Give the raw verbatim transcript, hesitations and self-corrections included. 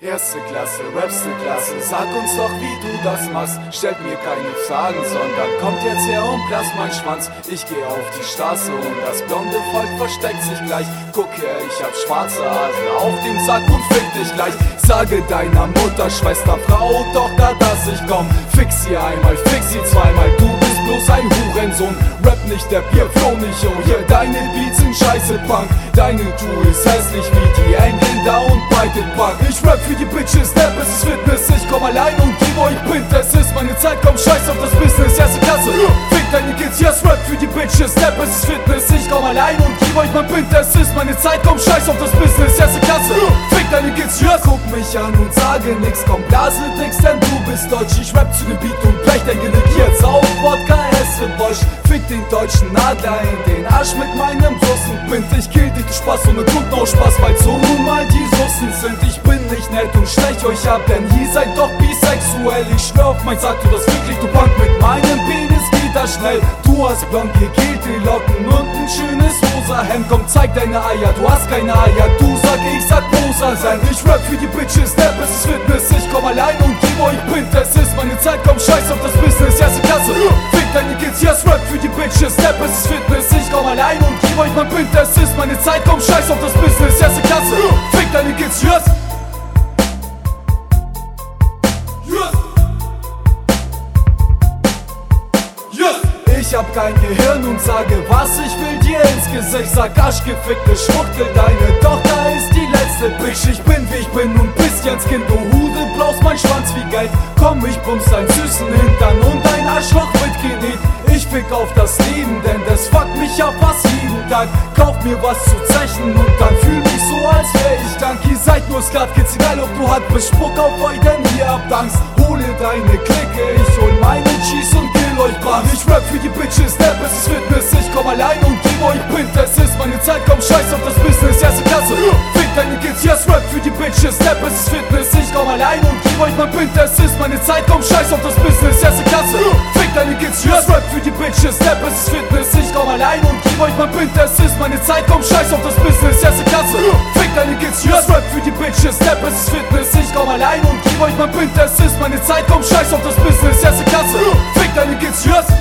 Erste Klasse, rapste Klasse, sag uns doch, wie du das machst. Stellt mir keine Fragen, sondern kommt jetzt her und blass mein Schwanz. Ich geh auf die Straße und das blonde Volk versteckt sich gleich. Guck her, ich hab schwarze Haare auf dem Sack und fick dich gleich. Sage deiner Mutter, Schwester, Frau, Tochter, dass ich komm. Fix sie einmal, fix sie zweimal, du bist bloß ein Hurensohn. Rap nicht, der Bierflow nicht, oh yeah, deine Beats sind scheiße Punk. Deine Tour ist hässlich wie die Engländer und Biden Park. Ich rap für die Bitches, Step, es ist Fitness. Ich komm allein und gib euch Print. Es ist meine Zeit, komm, scheiß auf das Business. Erste Klasse, fick deine Kids, yes, rap für die Bitches. Step, es ist Fitness. Ich komm allein und gib euch mein Print. Es ist meine Zeit, komm, scheiß auf das Business. Erste Klasse, fick deine Kids, yes. Guck mich an und sage nix, komm, blase nix, denn du bist deutsch. Ich rap zu dem Beat und blech dein Genick. Jetzt auf Wodka, esse Bosch. Fick den deutschen Adler in den Arsch mit meinem Russenbind. Ich kill dich, du Spaß, ohne Grund, no Spaß, weil so nun mal die Russen sind. Ich bin nicht nett und stech euch ab, denn ihr seid doch bisexuell. Ich schwör auf mein Sack, du das wirklich, du Punk, mit meinem Penis geht das schnell. Du hast blond gegelte Locken und ein schönes rosa Hemd. Komm, zeig deine Eier, du hast keine Eier, du sag, ich sag rosa sein. Ich rap für die Bitches, Step, es ist Fitness. Ich komm allein und geb euch Print. Es ist meine Zeit, komm, scheiß auf das Business. Erste Klasse, fick deine Kids, yes, rap für die Bitches. Step, es ist Fitness. Ich komm allein und geb euch mein Print. Es ist meine Zeit, komm, scheiß auf das Business. Erste Klasse, fick deine Kids, yes. Ich hab kein Gehirn und sage, was ich will dir ins Gesicht. Sag arschgefickte Schwuchtel, deine Tochter ist die letzte Bitch. Ich bin wie ich bin und bist jetzt Kind, du Hude, blaust mein Schwanz wie Geld. Komm, ich bums deinen süßen Hintern und dein Arschloch wird genäht. Ich fick auf das Leben, denn das fuckt mich ja fast jeden Tag. Kauf mir was zu zechen und dann fühl mich so, als wär ich krank. Ihr seid nur Skat-Kids, egal ob du hart bist, spuck auf euch, denn ihr habt Angst. Hole deine Clique, ich hol meine Cheese und kill euch Bams. Ich rap für die Bitches, Step, es ist Fitness. Ich komm allein und geb euch Print. Es ist meine Zeit, komm, scheiß auf das Business. Erste Klasse, fick deine Kids, yes, rap für die Bitches. Step, es ist Fitness. Ich komm allein und geb euch mein Print. Es ist meine Zeit, komm, scheiß auf das Business. Erste Klasse, fick deine Kids, yes, rap für die Bitches. Step, es ist Fitness. Ich komm allein und geb euch mein Print. Es ist meine Zeit, komm, scheiß auf das Business. Erste Klasse, fick deine Kids, yes, rap für die Bitches. Step, es ist Fitness. Ich komm allein und geb euch mein Print. Es ist meine Zeit, komm, scheiß auf das Business. Erste Klasse, fick deine Kids, yes.